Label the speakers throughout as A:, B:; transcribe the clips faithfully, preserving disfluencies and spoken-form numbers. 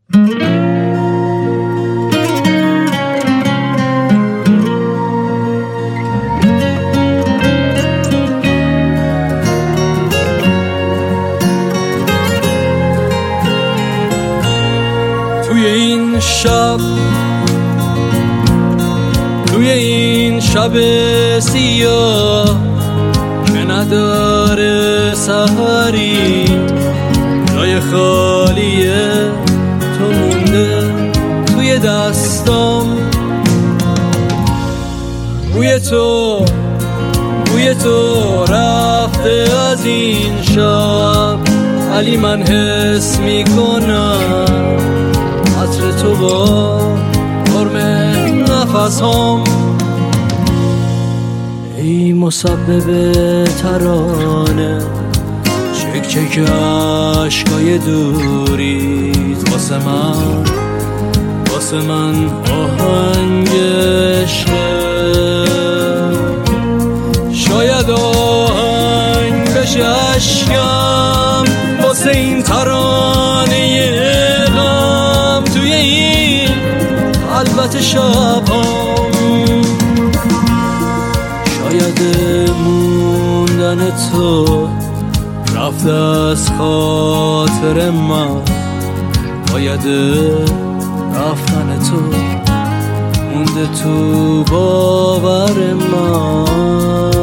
A: توی این شب توی این شب سیاه که نداره سحری، جای خالیه تو مونده توی دستام، بوی تو بوی تو رفته از این شب، ولی من حس میکنم عطر تو با فرم نفس هم. ای مسبب ترانه، چک چک عشقای دوریت واسه من واسه من آهنگ عشقه، شاید آهنگ بشه عشقم واسه این ترانه غم توی این خلوت شبام. شاید موندن تو رفته از خاطر من، باید رفتن تو مونده تو باور من.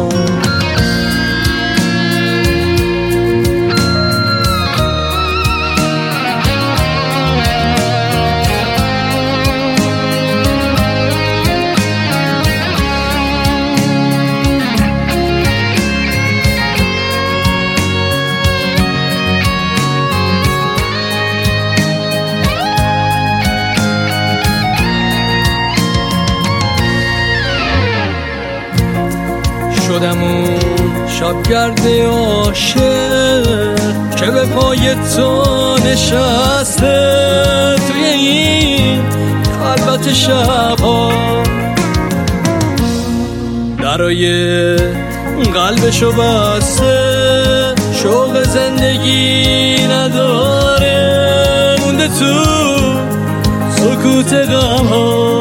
A: شدم اون شبگرد عاشق که به پای تو نشسته توی این خلوت شبها، درای قلبشو بسته، شوق زندگی نداره، مونده تو سکوت غمها.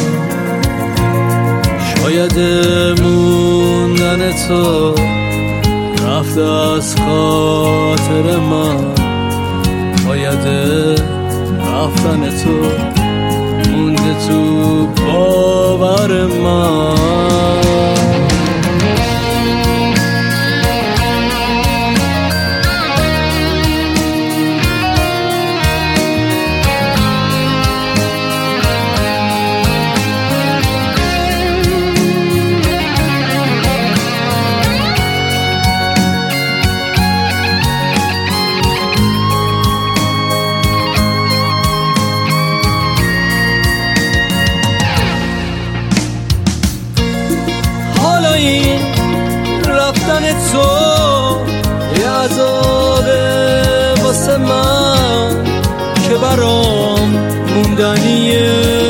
A: شاید موندن تو رفته از خاطر من، باید رفتن تو مونده تو باور من. این رفتن تو یه عذابه واسه من که برام موندنیه،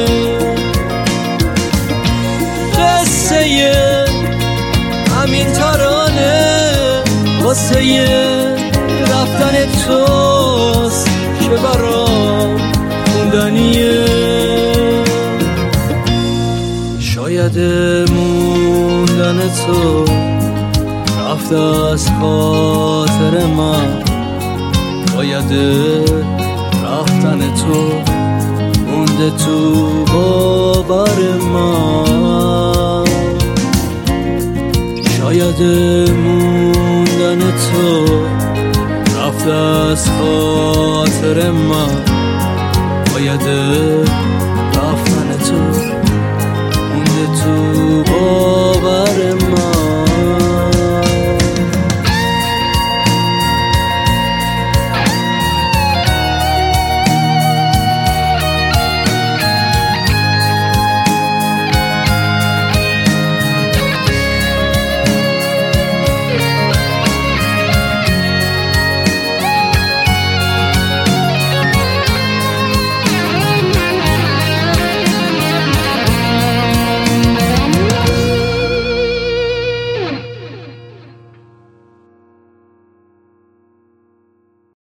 A: قصه همین ترانه واسه رفتن توست که برام موندنیه. شاید موندن تو رفته از خاطر من، باید رفتن تو مونده تو باور من. شاید موندن تو رفته از خاطر من، باید رفتن تو مونده تو باور